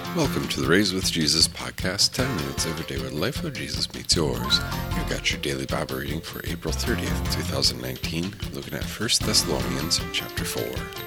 Welcome to the Raised with Jesus podcast, 10 minutes every day where the life of Jesus meets yours. You've got your daily Bible reading for April 30th, 2019, looking at 1 Thessalonians chapter 4.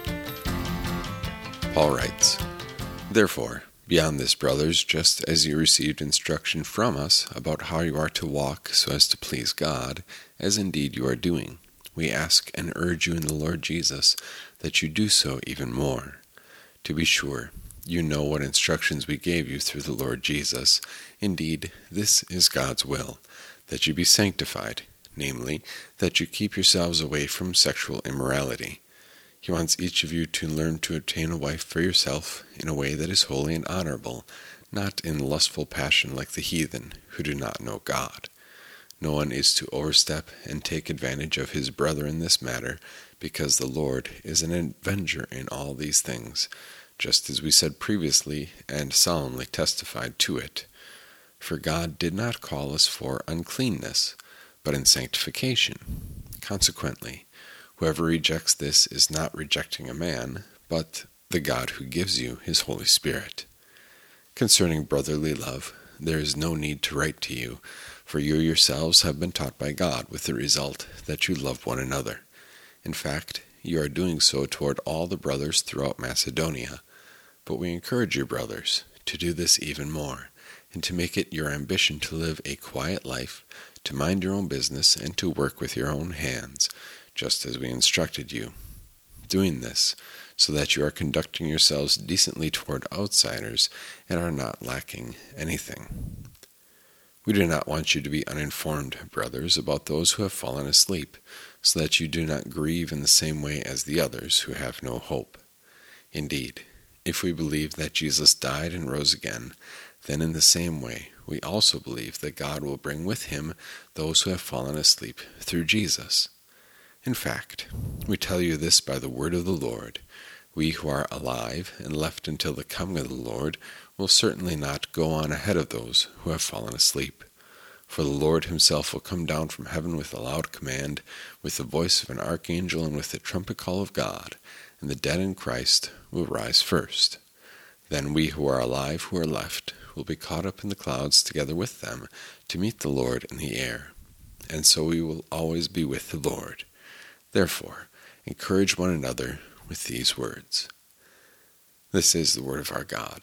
Paul writes, "Therefore, beyond this, brothers, just as you received instruction from us about how you are to walk so as to please God, as indeed you are doing, we ask and urge you in the Lord Jesus that you do so even more. To be sure, you know what instructions we gave you through the Lord Jesus. Indeed, this is God's will, that you be sanctified, namely, that you keep yourselves away from sexual immorality. He wants each of you to learn to obtain a wife for yourself in a way that is holy and honorable, not in lustful passion like the heathen who do not know God. No one is to overstep and take advantage of his brother in this matter, because the Lord is an avenger in all these things, just as we said previously and solemnly testified to it. For God did not call us for uncleanness, but in sanctification. Consequently, whoever rejects this is not rejecting a man, but the God who gives you his Holy Spirit. Concerning brotherly love, there is no need to write to you, for you yourselves have been taught by God, with the result that you love one another. In fact, you are doing so toward all the brothers throughout Macedonia. But we encourage you, brothers, to do this even more, and to make it your ambition to live a quiet life, to mind your own business, and to work with your own hands, just as we instructed you, doing this so that you are conducting yourselves decently toward outsiders and are not lacking anything. We do not want you to be uninformed, brothers, about those who have fallen asleep, so that you do not grieve in the same way as the others who have no hope. Indeed, if we believe that Jesus died and rose again, then in the same way we also believe that God will bring with him those who have fallen asleep through Jesus. In fact, we tell you this by the word of the Lord. We who are alive and left until the coming of the Lord will certainly not go on ahead of those who have fallen asleep. For the Lord himself will come down from heaven with a loud command, with the voice of an archangel, and with the trumpet call of God, and the dead in Christ will rise first. Then we who are alive, who are left, will be caught up in the clouds together with them to meet the Lord in the air. And so we will always be with the Lord. Therefore, encourage one another with these words." This is the word of our God.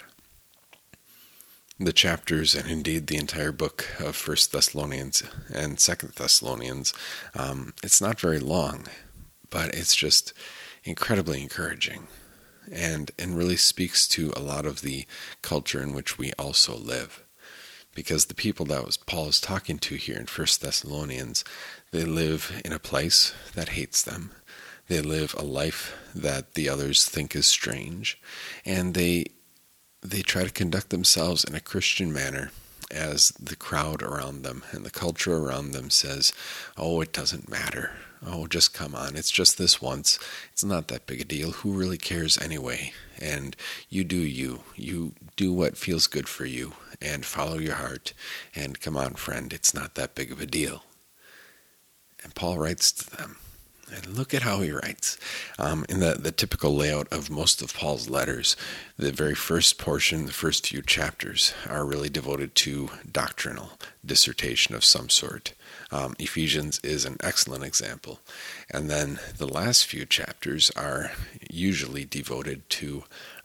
The chapters, and indeed the entire book of 1 Thessalonians and 2 Thessalonians, it's not very long, but it's just incredibly encouraging and really speaks to a lot of the culture in which we also live. Because the people that Paul is talking to here in 1 Thessalonians, they live in a place that hates them. They live a life that the others think is strange, and they try to conduct themselves in a Christian manner as the crowd around them and the culture around them says, "Oh, it doesn't matter. Oh, just come on. It's just this once. It's not that big a deal. Who really cares anyway? And you do you. You do what feels good for you and follow your heart. And come on, friend, it's not that big of a deal." And Paul writes to them. And look at how he writes. In the typical layout of most of Paul's letters, the very first portion, the first few chapters, are really devoted to doctrinal dissertation of some sort. Ephesians is an excellent example. And then the last few chapters are usually devoted to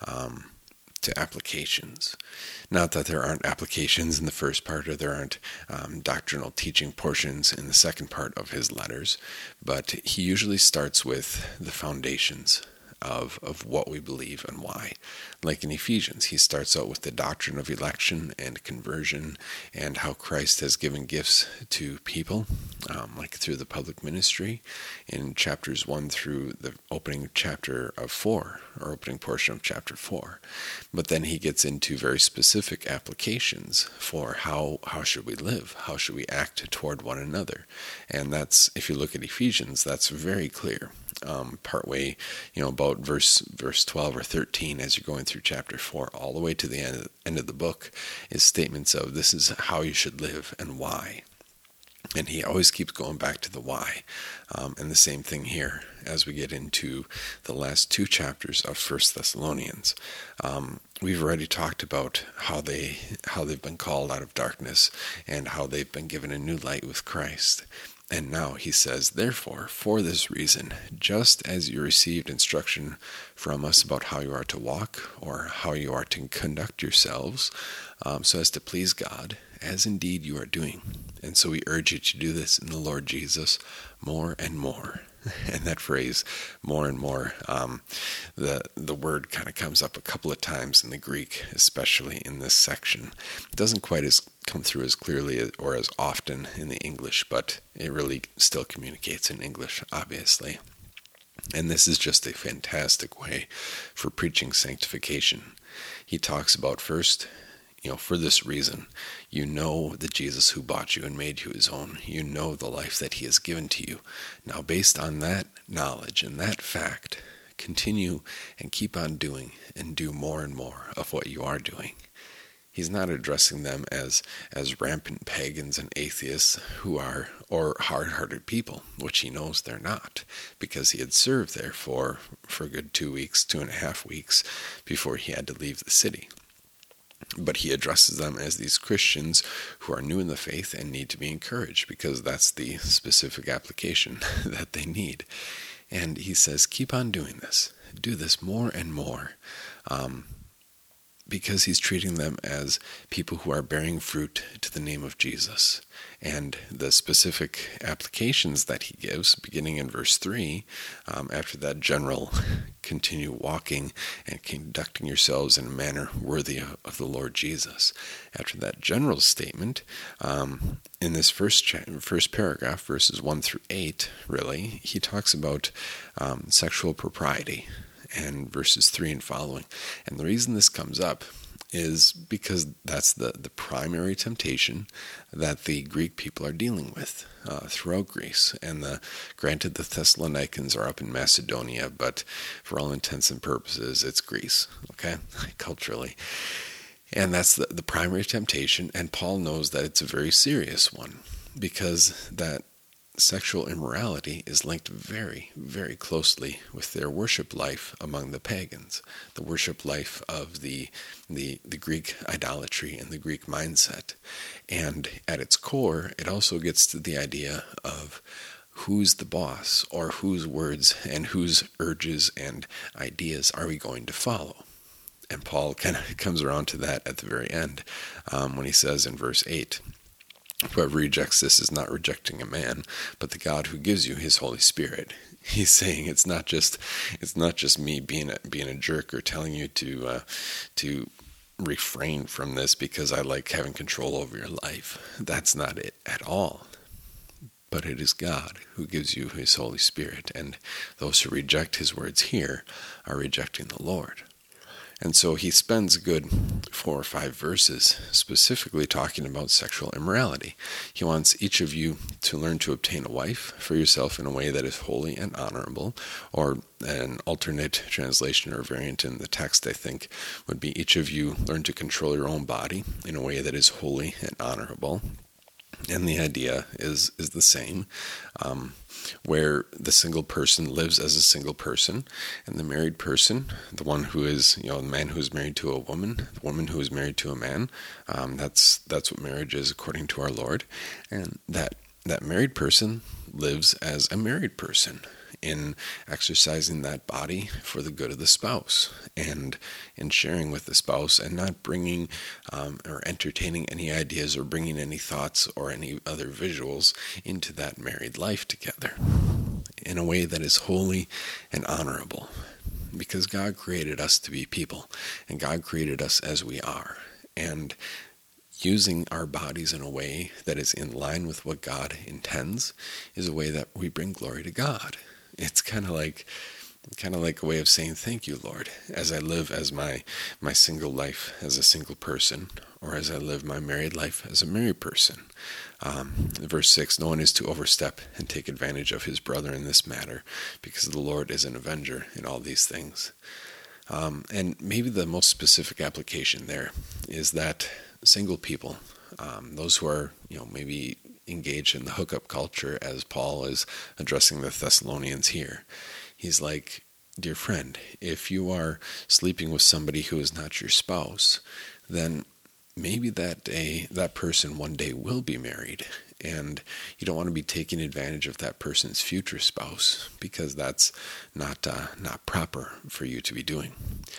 applications. Not that there aren't applications in the first part, or there aren't doctrinal teaching portions in the second part of his letters, but he usually starts with the foundations of what we believe and why. Like in Ephesians, he starts out with the doctrine of election and conversion and how Christ has given gifts to people, like through the public ministry, in chapters 1 through the opening chapter of 4, or opening portion of chapter 4. But then he gets into very specific applications for how should we live, how should we act toward one another. And that's, if you look at Ephesians, that's very clear. Partway, about verse 12 or 13, as you're going through chapter 4, all the way to the end of the book, is statements of this is how you should live and why. And he always keeps going back to the why. And the same thing here as we get into the last two chapters of 1 Thessalonians. we've already talked about how they've been called out of darkness and how they've been given a new light with Christ. And now he says, therefore, for this reason, just as you received instruction from us about how you are to walk or how you are to conduct yourselves, so as to please God, as indeed you are doing. And so we urge you to do this in the Lord Jesus more and more. And that phrase, more and more, the word kind of comes up a couple of times in the Greek, especially in this section. It doesn't quite come through as clearly or as often in the English, but it really still communicates in English, obviously. And this is just a fantastic way for preaching sanctification. He talks about first, for this reason, you know the Jesus who bought you and made you his own. You know the life that he has given to you. Now, based on that knowledge and that fact, continue and keep on doing and do more and more of what you are doing. He's not addressing them as rampant pagans and atheists or hard-hearted people, which he knows they're not, because he had served there for a good 2.5 weeks before he had to leave the city. But he addresses them as these Christians who are new in the faith and need to be encouraged, because that's the specific application that they need. And he says, keep on doing this. Do this more and more. Because he's treating them as people who are bearing fruit to the name of Jesus. And the specific applications that he gives, beginning in verse 3, after that general, continue walking and conducting yourselves in a manner worthy of the Lord Jesus. After that general statement, in this first paragraph, verses 1 through 8, really, he talks about sexual propriety. And verses 3 and following. And the reason this comes up is because that's the primary temptation that the Greek people are dealing with throughout Greece. And granted, the Thessalonians are up in Macedonia, but for all intents and purposes, it's Greece, okay, culturally. And that's the primary temptation, and Paul knows that it's a very serious one, because that sexual immorality is linked very, very closely with their worship life among the pagans, the worship life of the Greek idolatry and the Greek mindset. And at its core, it also gets to the idea of who's the boss, or whose words and whose urges and ideas are we going to follow. And Paul kind of comes around to that at the very end when he says in verse 8, whoever rejects this is not rejecting a man, but the God who gives you his Holy Spirit. He's saying it's not just me being a jerk or telling you to refrain from this because I like having control over your life. That's not it at all. But it is God who gives you his Holy Spirit, and those who reject his words here are rejecting the Lord. And so he spends a good 4 or 5 verses specifically talking about sexual immorality. He wants each of you to learn to obtain a wife for yourself in a way that is holy and honorable, or an alternate translation or variant in the text, I think, would be each of you learn to control your own body in a way that is holy and honorable. And the idea is the same, where the single person lives as a single person, and the married person, the one who is, the man who is married to a woman, the woman who is married to a man, that's what marriage is according to our Lord, and that married person lives as a married person in exercising that body for the good of the spouse and in sharing with the spouse, and not bringing or entertaining any ideas or bringing any thoughts or any other visuals into that married life together in a way that is holy and honorable, because God created us to be people, and God created us as we are, and using our bodies in a way that is in line with what God intends is a way that we bring glory to God. It's kind of like a way of saying, thank you, Lord, as I live as my single life as a single person, or as I live my married life as a married person. Verse 6, no one is to overstep and take advantage of his brother in this matter, because the Lord is an avenger in all these things. And maybe the most specific application there is that single people, those who are, maybe engaged in the hookup culture, as Paul is addressing the Thessalonians here. He's like, dear friend, if you are sleeping with somebody who is not your spouse, then maybe that person one day will be married, and you don't want to be taking advantage of that person's future spouse, because that's not proper for you to be doing.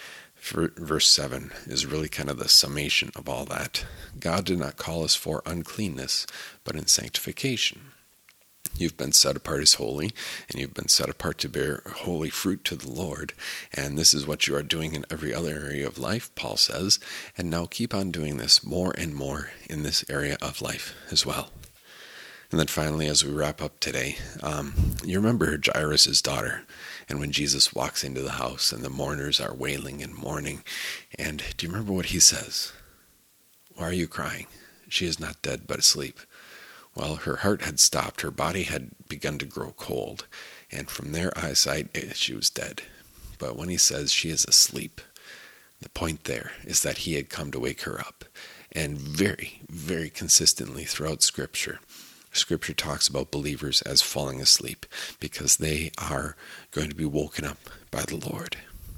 Verse 7 is really kind of the summation of all that. God did not call us for uncleanness, but in sanctification. You've been set apart as holy, and you've been set apart to bear holy fruit to the Lord. And this is what you are doing in every other area of life, Paul says. And now keep on doing this more and more in this area of life as well. And then finally, as we wrap up today, you remember Jairus' daughter, and when Jesus walks into the house and the mourners are wailing and mourning. And do you remember what he says? "Why are you crying? She is not dead, but asleep." Well, her heart had stopped, her body had begun to grow cold, and from their eyesight, she was dead. But when he says she is asleep, the point there is that he had come to wake her up. And very, very consistently throughout Scripture talks about believers as falling asleep, because they are going to be woken up by the Lord.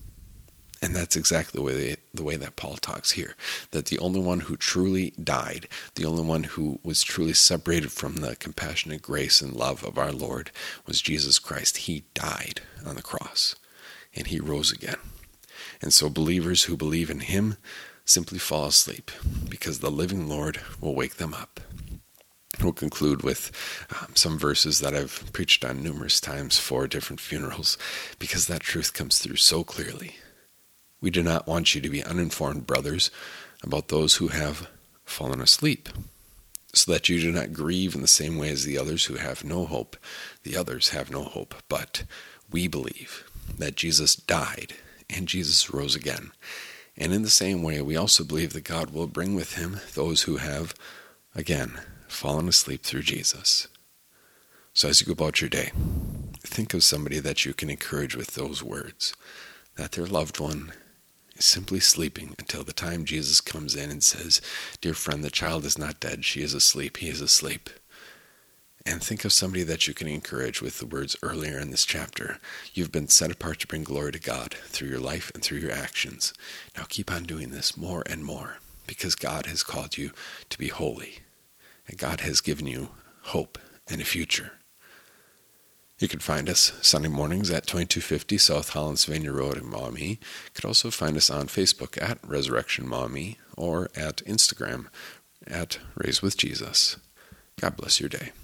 And that's exactly the way that Paul talks here, that the only one who truly died, the only one who was truly separated from the compassionate grace and love of our Lord was Jesus Christ. He died on the cross, and he rose again. And so believers who believe in him simply fall asleep, because the living Lord will wake them up. We'll conclude with some verses that I've preached on numerous times for different funerals, because that truth comes through so clearly. We do not want you to be uninformed, brothers, about those who have fallen asleep, so that you do not grieve in the same way as the others who have no hope. The others have no hope, but we believe that Jesus died and Jesus rose again. And in the same way, we also believe that God will bring with him those who have, again, fallen asleep through Jesus. So as you go about your day, think of somebody that you can encourage with those words, that their loved one is simply sleeping until the time Jesus comes in and says, "Dear friend, the child is not dead. She is asleep. He is asleep." And think of somebody that you can encourage with the words earlier in this chapter. You've been set apart to bring glory to God through your life and through your actions. Now keep on doing this more and more, because God has called you to be holy, and God has given you hope and a future. You can find us Sunday mornings at 2250 South Hollandsvania Road in Maumee. You could also find us on Facebook at Resurrection Maumee, or at Instagram at Raise with Jesus. God bless your day.